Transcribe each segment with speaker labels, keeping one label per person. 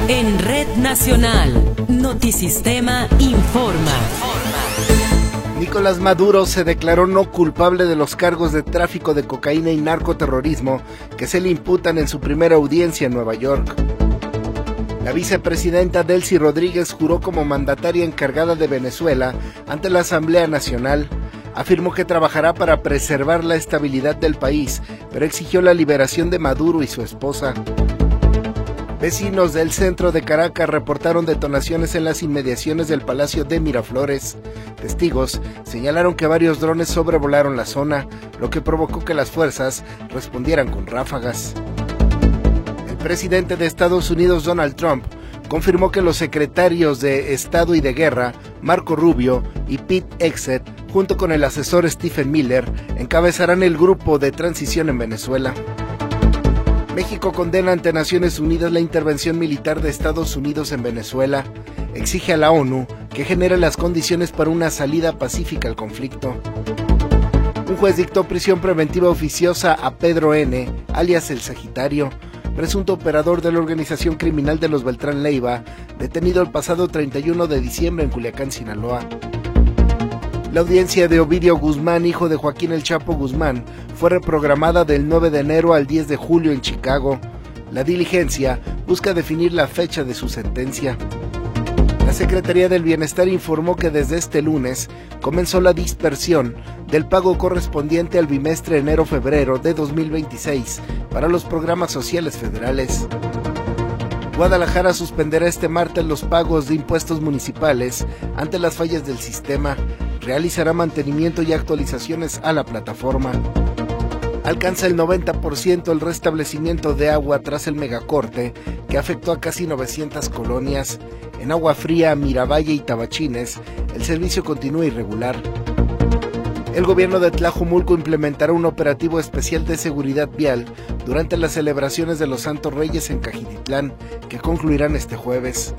Speaker 1: En Red Nacional, Notisistema informa.
Speaker 2: Nicolás Maduro se declaró no culpable de los cargos de tráfico de cocaína y narcoterrorismo que se le imputan en su primera audiencia en Nueva York. La vicepresidenta Delcy Rodríguez juró como mandataria encargada de Venezuela ante la Asamblea Nacional. Afirmó que trabajará para preservar la estabilidad del país, pero exigió la liberación de Maduro y su esposa. Vecinos del centro de Caracas reportaron detonaciones en las inmediaciones del Palacio de Miraflores. Testigos señalaron que varios drones sobrevolaron la zona, lo que provocó que las fuerzas respondieran con ráfagas. El presidente de Estados Unidos, Donald Trump, confirmó que los secretarios de Estado y de Guerra, Marco Rubio y Pete Hegseth, junto con el asesor Stephen Miller, encabezarán el grupo de transición en Venezuela. México condena ante Naciones Unidas la intervención militar de Estados Unidos en Venezuela. Exige a la ONU que genere las condiciones para una salida pacífica al conflicto. Un juez dictó prisión preventiva oficiosa a Pedro N., alias El Sagitario, presunto operador de la organización criminal de los Beltrán Leiva, detenido el pasado 31 de diciembre en Culiacán, Sinaloa. La audiencia de Ovidio Guzmán, hijo de Joaquín El Chapo Guzmán, fue reprogramada del 9 de enero al 10 de julio en Chicago. La diligencia busca definir la fecha de su sentencia. La Secretaría del Bienestar informó que desde este lunes comenzó la dispersión del pago correspondiente al bimestre enero-febrero de 2026 para los programas sociales federales. Guadalajara suspenderá este martes los pagos de impuestos municipales ante las fallas del sistema. Realizará mantenimiento y actualizaciones a la plataforma. Alcanza el 90% el restablecimiento de agua tras el megacorte que afectó a casi 900 colonias. En Agua Fría, Miravalle y Tabachines, el servicio continúa irregular. El gobierno de Tlajomulco implementará un operativo especial de seguridad vial durante las celebraciones de los Santos Reyes en Cajititlán, que concluirán este jueves.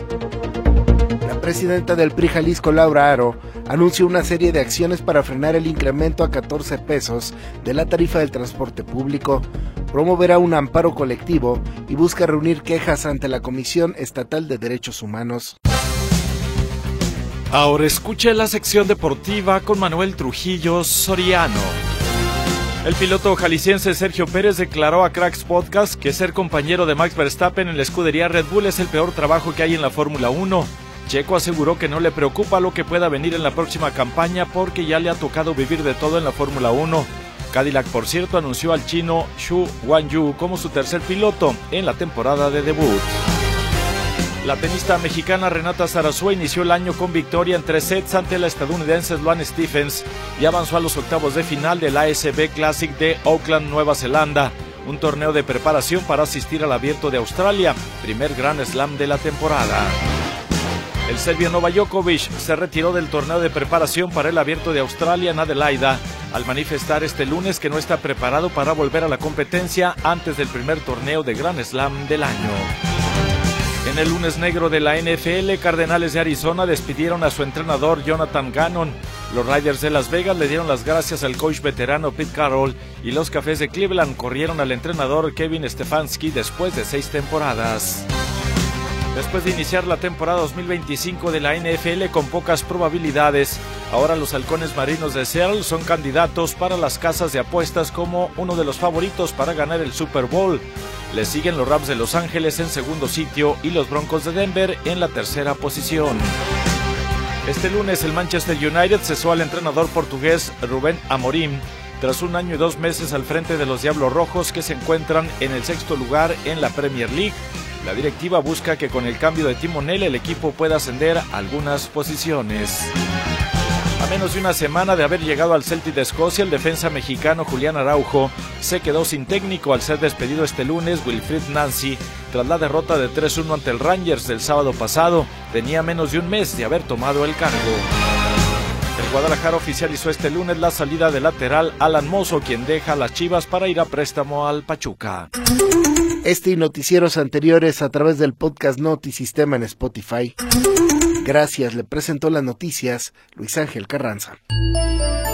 Speaker 2: La presidenta del PRI Jalisco, Laura Aro, anunció una serie de acciones para frenar el incremento a 14 pesos de la tarifa del transporte público, promoverá un amparo colectivo y busca reunir quejas ante la Comisión Estatal de Derechos Humanos.
Speaker 3: Ahora escuche la sección deportiva con Manuel Trujillo Soriano. El piloto jalisciense Sergio Pérez declaró a Cracks Podcast que ser compañero de Max Verstappen en la escudería Red Bull es el peor trabajo que hay en la Fórmula 1. Checo aseguró que no le preocupa lo que pueda venir en la próxima campaña porque ya le ha tocado vivir de todo en la Fórmula 1. Cadillac, por cierto, anunció al chino Xu Guanyu como su tercer piloto en la temporada de debut. La tenista mexicana Renata Zarazúa inició el año con victoria en 3 sets ante la estadounidense Sloane Stephens y avanzó a los octavos de final del ASB Classic de Auckland, Nueva Zelanda, un torneo de preparación para asistir al Abierto de Australia, primer Grand Slam de la temporada. El serbio Novak Djokovic se retiró del torneo de preparación para el Abierto de Australia en Adelaida, al manifestar este lunes que no está preparado para volver a la competencia antes del primer torneo de Grand Slam del año. En el lunes negro de la NFL, Cardenales de Arizona despidieron a su entrenador Jonathan Gannon. Los Raiders de Las Vegas le dieron las gracias al coach veterano Pete Carroll y los Cafés de Cleveland corrieron al entrenador Kevin Stefanski después de 6 temporadas. Después de iniciar la temporada 2025 de la NFL con pocas probabilidades, ahora los Halcones Marinos de Seattle son candidatos para las casas de apuestas como uno de los favoritos para ganar el Super Bowl. Le siguen los Rams de Los Ángeles en segundo sitio y los Broncos de Denver en la tercera posición. Este lunes el Manchester United cesó al entrenador portugués Rubén Amorim tras 1 año y 2 meses al frente de los Diablos Rojos, que se encuentran en el 6º lugar en la Premier League. La directiva busca que con el cambio de timonel el equipo pueda ascender a algunas posiciones. A menos de una semana de haber llegado al Celtic de Escocia, el defensa mexicano Julián Araujo se quedó sin técnico al ser despedido este lunes Wilfried Nancy tras la derrota de 3-1 ante el Rangers del sábado pasado. Tenía menos de un mes de haber tomado el cargo. El Guadalajara oficializó este lunes la salida del lateral Alan Mozo, quien deja a las Chivas para ir a préstamo al Pachuca.
Speaker 2: Este y noticieros anteriores a través del podcast Notisistema en Spotify. Gracias, le presentó las noticias Luis Ángel Carranza.